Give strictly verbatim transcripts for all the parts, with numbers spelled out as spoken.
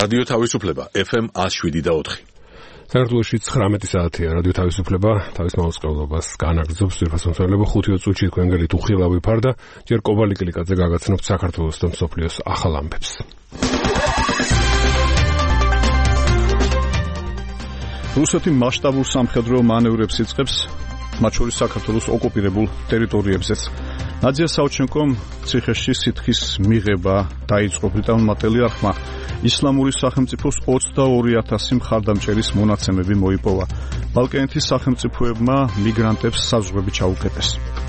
რადიო თავისუფლება ეფ ემ one oh seven და four. საქართველოში ცხრამეტი საათია რადიო თავისუფლება თავის მაუწყებლობას განაგრძობს ძვირფასმცემლობა ხუთი წუთში თქვენ გელით უხილავი ფარდა ჯერ კობალი კლიკაძე გაგაცნობთ საქართველოს და მსოფლიოს ახალ ამბებს. რუსეთი მასშტაბურ სამხედრო მანევრებს იწყებს მათ შორის საქართველოს ოკუპირებულ ტერიტორიებზეც. ნადია საუჩენკომ ციხეში სითხის მიღება დაიწყო ბრიტანულმა ტელეარხმა ისლამური სახელმწიფოს ოცდაორი ათასი მხარდამჭერის მონაცემები მოიპოვა. ბალკანეთის სახელმწიფოებმა მიგრანტებს საზღვრები ჩაუკეტეს.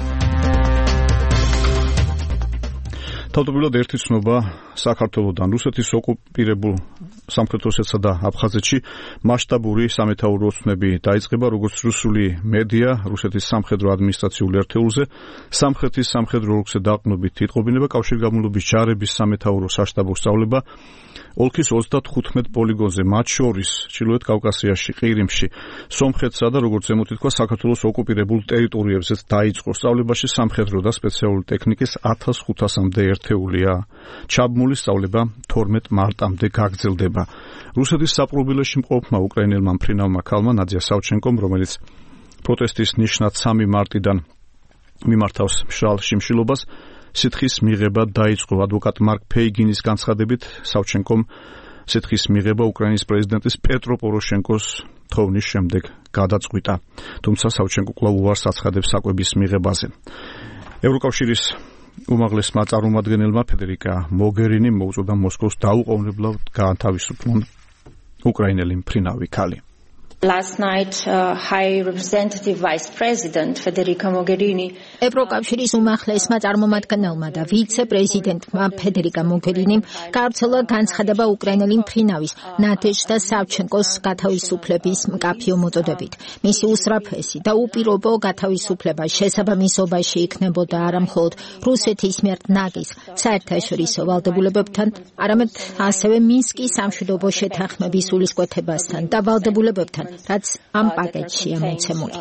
თავდაპირველად ერთი ცნობა საქართველოსთან რუსეთის ოკუპირებულ სამხრეთ-ოსეთსა და აფხაზეთში მასშტაბური სამეთაურო ოცნები დაიწყება, როგორც რუსული მედია რუსეთის სამხედრო ადმინისტრაციულ ერთეულზე, სამხრეთის სამხედრო ოლქზე დაყრდნობით იტყობინება კავშირგაბმულობის ჯარების სამეთაურო საშტაბო სწავლება ოლქის ოცდათხუთმეტ პოლიგონზე, მათ შორის ჩრდილოეთ კავკასიაში, ყირიმში, სომხეთსა და როგორც ზემოთ ითქვა, საქართველოს ოკუპირებულ ტერიტორიებზეც დაიწყო სწავლებაში სამხედრო და სპეციალური ტექნიკის ათას ხუთასამდე ერთეულია. ჩაბმული სწავლება თორმეტ მარტამდე გაგრძელდება. რუსეთის საპყრობილეში მყოფმა უკრაინელმა მფრინავმა ქალმა ნადია საუჩენკომ, რომელიც პროტესტის ნიშნად სამი მარტიდან მიმართავს მშრალ შიმშილობას, სითხის მიღება დაიწყო. ადვოკატ მარკ ფეიგინის განცხადებით, საუჩენკომ სითხის მიღება უკრაინის პრეზიდენტის პეტრო პოროშენკოს თხოვნის შემდეგ გადაწყვიტა. თუმცა საუჩენკო კვლავ უარს აცხადებს საკვების მიღებაზე. ევროკავშირის უმაღლესმა წარმომადგენელმა ფედერიკა მოგერინიმ მოუწოდა მოსკოვს დაუყოვნებლად გაათავისუფლონ უკრაინელი მფრინავი ქალი. Last night, uh, High Representative Vice President Federica Mogherini ევროკავშირის უმაღლესმა წარმომადგენელმა და ვიცე-პრეზიდენტმა ფედერიკა მოგერინიმ გავრცელა განცხადება უკრაინელი მფრინავის ნადეჟდა სავჩენკოს გათავისუფლების მკაფიო მოწოდებით. მისი უსწრაფესი და უპირობო გათავისუფლება შესაბამისობაში იქნებოდა არა მხოლოდ რუსეთის მიერ ნაგის საერთაშორისო ვალდებულებებთან, არამედ ასევე მინსკის სამშვიდობო შეთანხმების სულისკვეთებასთან და ვალდებულებებთან, რაც ამ პაკეტშია მოცემული.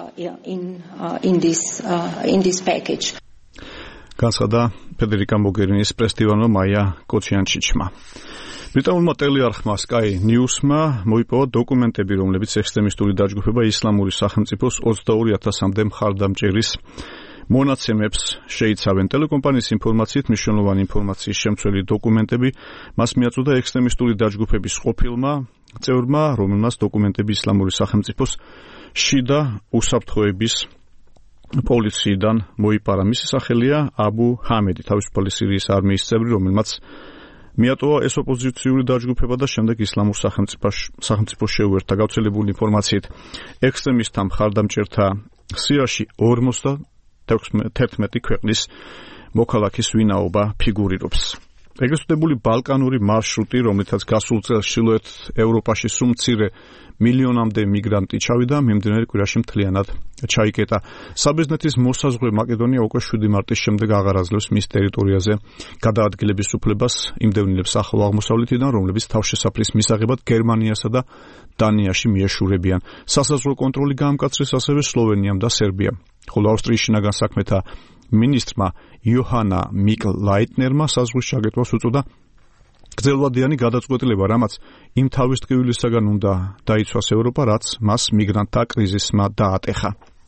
განცხადა ფედერიკა მოგერინის პრესდივანმა მაია კოჩიანჩიჩმა. ბრიტანულმა ტელეარხმა Sky News-მა მოიპოვა დოკუმენტები, რომლებიც ექსტრემისტული დაჯგუფება ისლამური სახელმწიფოს ოცდაორი ათასამდე მხარდამჭერის მონაცემებს შეიცავენ. ტელეკომპანიის ინფორმაციით მნიშვნელოვანი ინფორმაციის შემცველი დოკუმენტები მას მიაწოდა ექსტრემისტული დაჯგუფების ყოფილმა წევრმა, რომელმაც დოკუმენტები ისლამური სახელმწიფოს შიდა უსაფრთხოების პოლიციიდან მოიპარა. მისი სახელია აბუ ჰამედი, თავისუფალი სირიის არმიის წევრი, რომელმაც მიატოვა ეს ოპოზიციური დაჯგუფება და შემდეგ ისლამურ სახელმწიფოს შეუერთდა. გავრცელებული ინფორმაციით, ექსტრემისტთა მხარდამჭერთა სიაში ორმოცდათერთმეტი ქვეყნის მოქალაქის ვინაობა ფიგურირობს. ეგრესტებული ბალკანური მარშრუტი, რომლითაც გასულ წელს ჩრდილოეთ ევროპაში სულ მცირე მილიონამდე მიგრანტი ჩავიდა, მიმდინარე კვირაში მთლიანად ჩაიკეტა. საბერძნეთის მოსაზღვრე მაკედონია უკვე შვიდი მარტის შემდეგ აღარ აძლევს მის ტერიტორიაზე გადაადგილების უფლებას იმდევნილებს ახლო აღმოსავლეთიდან, რომლებიც თავშესაფრის მისაღებად გერმანიასა და დანიაში მიეშურებიან. სასაზღვრო კონტროლი გაამკაცრეს ასევე სლოვენიამ და სერბიამ. ხოლო ავსტრიის შინაგან საქმეთა მინისტრმა იოჰანა მიკ-ლაიტნერმა საზღვრის ჩაგეტვას უწოდა გრძელვადიანი გადაწყვეტილება, რამაც იმ თავისტკივილისაგან უნდა დაიცვას ევროპა, რაც მას მიგრანტთა კრიზისმა დაატეხა.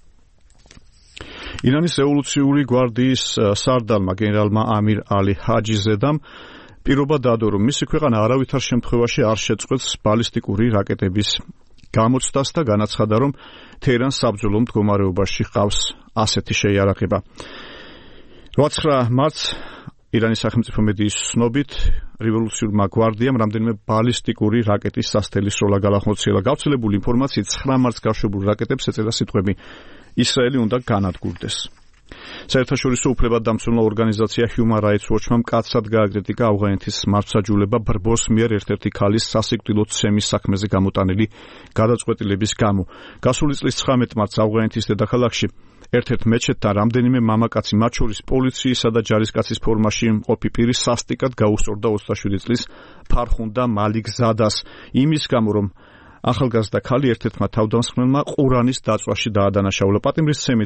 ირანის რევოლუციური გვარდიის სარდალმა გენერალმა ამირ ალი ჰაჯიზედამ პირობა დადო, რომ მისი ქვეყანა არავითარ შემთხვევაში არ შეწყვეტს ბალისტიკური რაკეტების გამოცდას და განაცხადა, რომ თეირანს საბრძოლო მდგომარეობაში ჰყავს ასეთი შეიარაღება. რვაცხრა მარტს ირანის სახელმწიფო მედიის ცნობით რევოლუციურმა გვარდიამ რამდენიმე ბალისტიკური რაკეტის სასთელის სროლა გაახორციელა. გავრცელებული ინფორმაციით ცხრა მარტს გაშვებულ რაკეტებს ეწერა სიტყვები ისრაელი უნდა განადგურდეს. საერთაშორისო უფლებადამცველთა ორგანიზაცია Human Rights Watch-მა მკაცრად გააკრიტიკა ავღანეთის მართლმსაჯულება ბრბოს მიერ ერთ-ერთი ქალის სასიკვდილო ცემის საქმეზე გამოტანილი გადაწყვეტილების გამო. გასული წლის ცხრამეტ მარტს ავღანეთის დედაქალაქში ერთ-ერთ მეჩეთთან რამდენიმე მამაკაცი, მათ შორის პოლიციისა და ჯარისკაცის ფორმაში მყოფი პირი სასტიკად გაუსწორდა ოცდაშვიდი წლის ფარხუნდა მალიქზადას იმის გამო, რომ ახალგაზრდა ქალი ერთ-ერთმა თავდამსხმელმა ყურანის დაწვაში დაადანაშაულა. პატიმრის ცემით